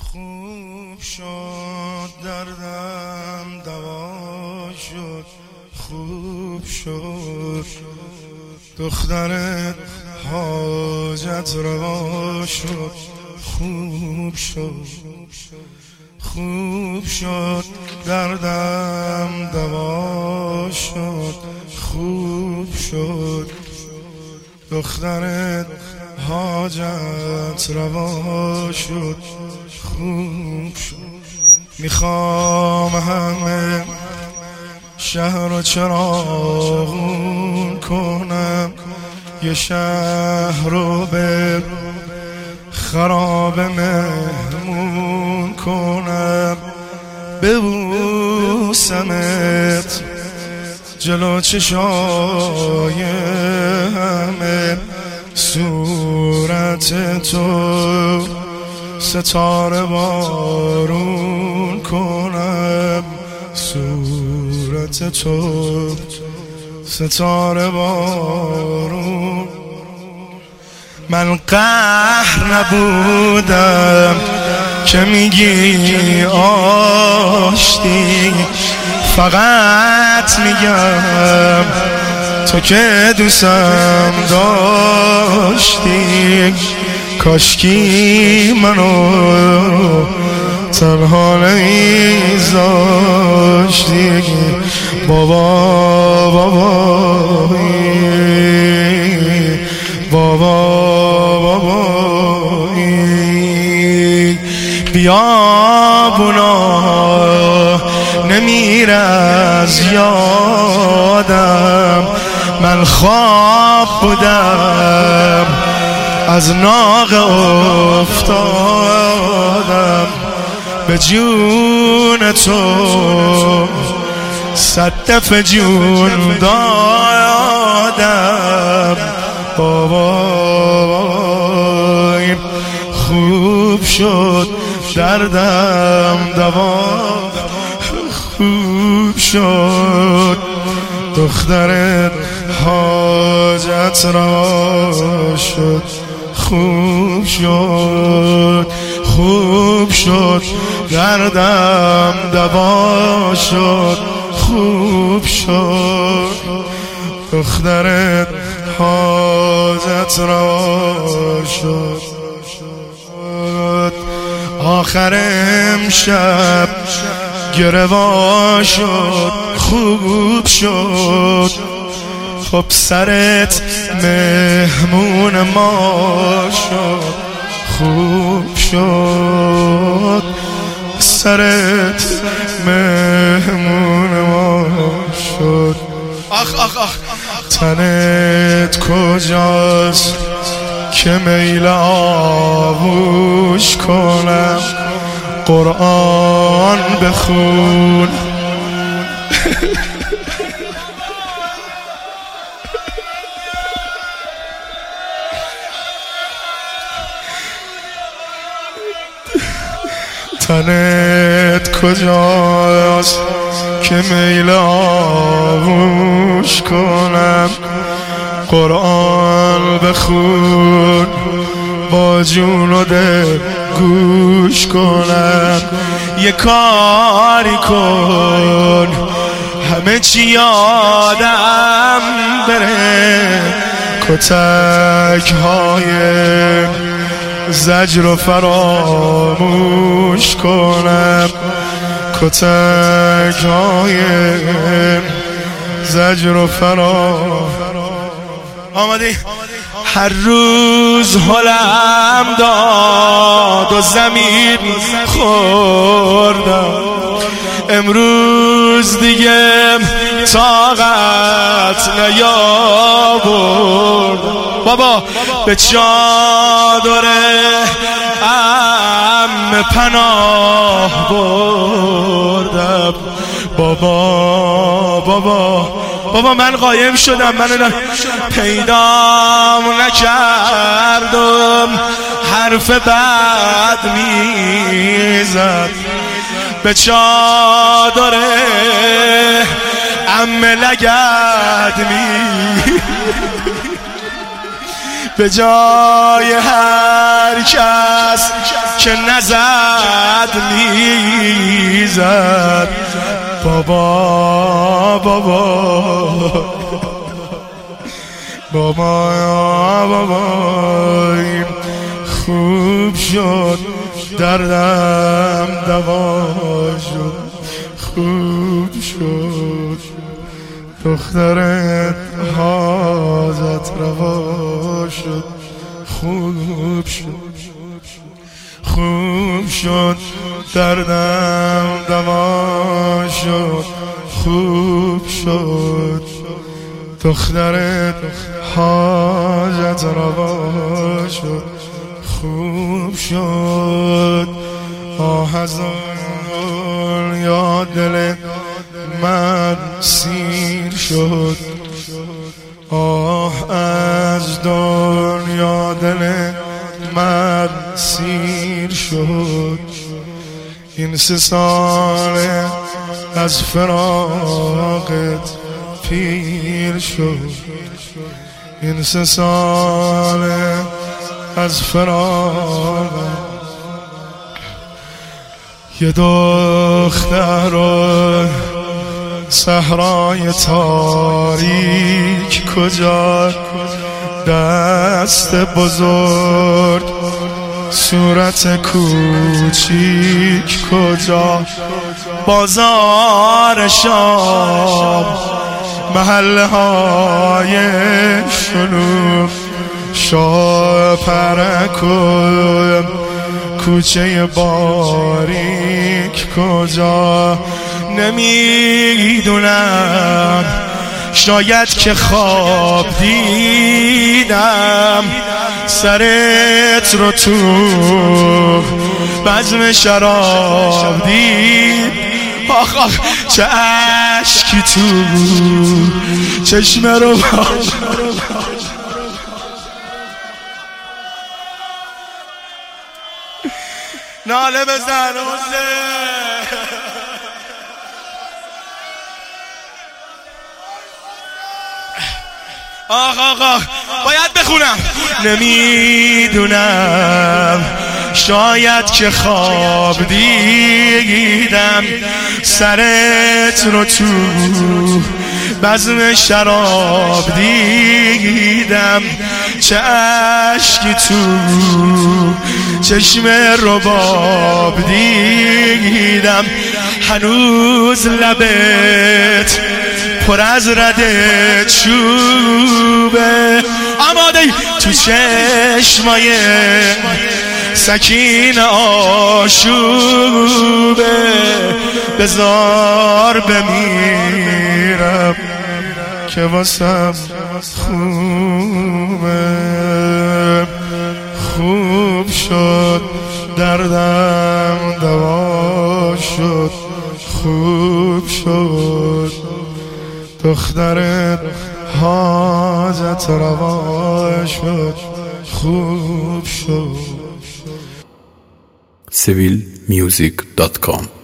خوب شد دردم دوا شد، خوب شد دخترت حاجت روا شد، خوب شد خوب شد دردم دوا شد، خوب شد دخترت حاجت روا شد، خوب شد. میخوام همه شهر رو چراغون کنم، یه شهر رو به خراب مهمون کنم، ببوسمت جلو چشای همه، صورت تو ستاره بارون کنم، صورت تو ستاره بارون. من قهر نبودم که میگی آشتی، فقط میگم تو که دوستم داشتی، کاشکی منو تنها نمیذاشتی. بابا بیابونا نمیره از یادم، من خواب بودم از ناقه افتادم، به جون تو صد دفعه جون دادم. بابا خوب شد دردم دوا، خوب شد دخترت حاجت را شد، خوب شد خوب شد دردم دوا شد، خوب شد دخترت حاجت را شد. آخر امشب گروا شد، خوب شد خب سرت مهمون ما شد، خوب شد سرت مهمون ما شد. آخ تنت کجاست که میل آغوش کنم، قرآن بخون تنت کجاست که میل آغوش کنم، قرآن بخون با جون و دل گوش کنم. یه کاری کن همه چی یادم بره، کتک های زجر رو فراموش کنم، کتک های زجر رو آمدی. هر روز حالم داد و زمین خوردم، امروز دیگه طاقت نیاورد. بابا به چادر عم پناه بردم. بابا من قایم شدم، من پیدام نکردم، حرف بد میزد به چادر عم لگد به جای هر کس که نزد میزد. بابا بابا بابا بابا خوب شد دردم دوا شد، خوب شد دخترت حاجت روا شد، خوب شد خوب شد دردم دوا شد، خوب شد دخترت حاجت روا شد، خوب شد. آه از دنیا دل من سیر شد، آه از دنیا دل من سیر شد. این 3 ساله از فراقت پیر شد، این 3 ساله از فراقت. یه دختر و صحرای تاریک کجا، دست بزرگ صورت کوچیک کجا، بازار شام محله های شلوغ، شاپرک و کوچه باریک کجا. نمیدونم شاید که خواب دیدم سرت رو تو بزم شراب دید. آخ آخ چه اشکی تو چشمه رو ناله بزن آخ آخ آخ باید بخونم. نمیدونم شاید که خواب دیدم سرت رو تو بزم شراب دیدم، چه اشکی تو چشم رباب دیدم. هنوز لبت پر از رده چوبه، آماده تو چشمای سکین آشوبه. بذار بمیرم که واسم خوبه، خوب شد دردم دوا شد، خوب شد دخترت حاجت روا شد، خوب شد. civilmusic.com